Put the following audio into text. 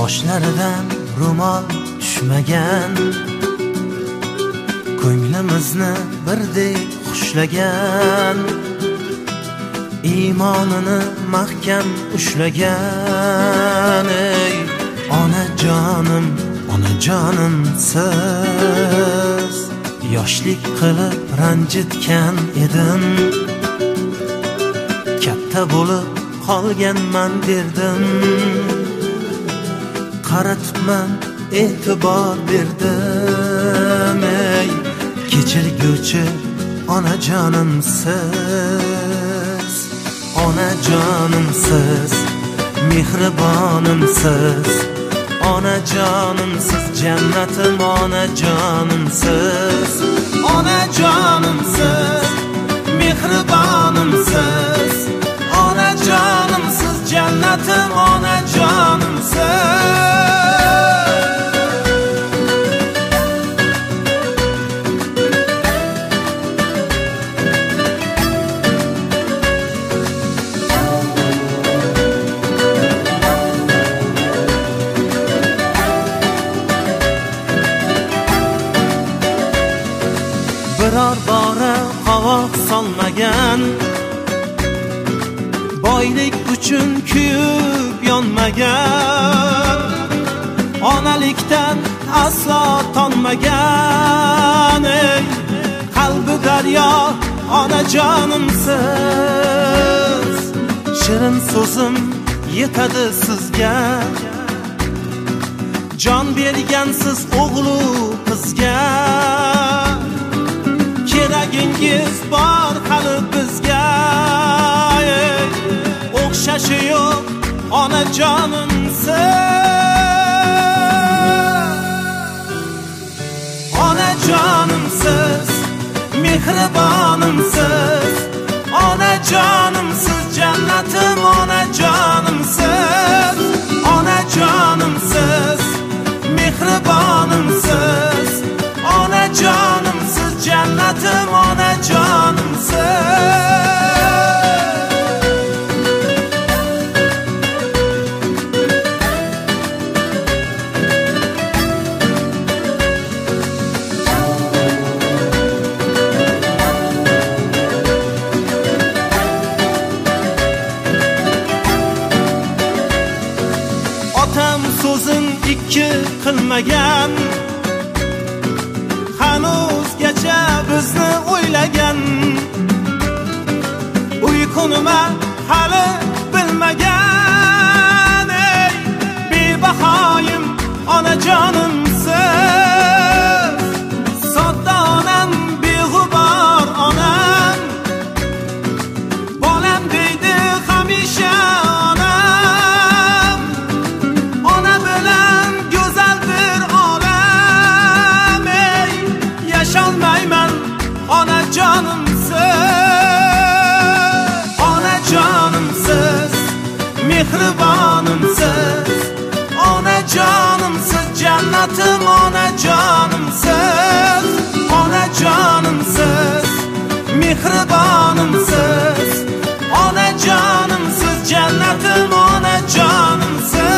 Boshlaridan ro'mol tushmagan, ko'nglimizni birdek xushlagan, iymonini mahkam ushlagan. Ey onajonim siz, yoshlik qilib ranjitgan edim, katta bo'lib qolganman derdim. Qaratibman e'tibor berdim. Ey kechirguvchi onajonim siz, onajonim siz, mehribonim siz, onajonim siz, jannatim onajonim siz, onajonim siz, mehribonim siz, onajonim siz, jannatim onajonim siz. Biror bora qovoq solmagan, boylik uchun kuyib yonmagan, onalikdan aslo tonmagan. Ey qalbi daryo onajonim siz, shirin so'zim yetadi sizga, jon bergansiz o'g'lu qizga. Keragingiz bor hali bizga, o'xshashi yo'q onajonim siz, onajonim siz, mehribonim siz, onajonim siz, jannatim onajonim siz, onajonim siz, mehribonim siz, onajonim siz, jannatim onajonim siz. Otam so'zin ikki qilmagan, hanuzgacha bizni o'ylagan, uyqunima hali bilmagan. Ey bebahoyim onajonim siz, sodda onam, beg'ubor onam, bolam deydi hamisha onam, ona bilan go'zaldir olam. Ey yasholmayman onajonim siz, onajonim siz, mehribonim siz, onajonim siz, jannatim onajonim siz, onajonim siz, mehribonim siz, onajonim siz, jannatim onajonim siz.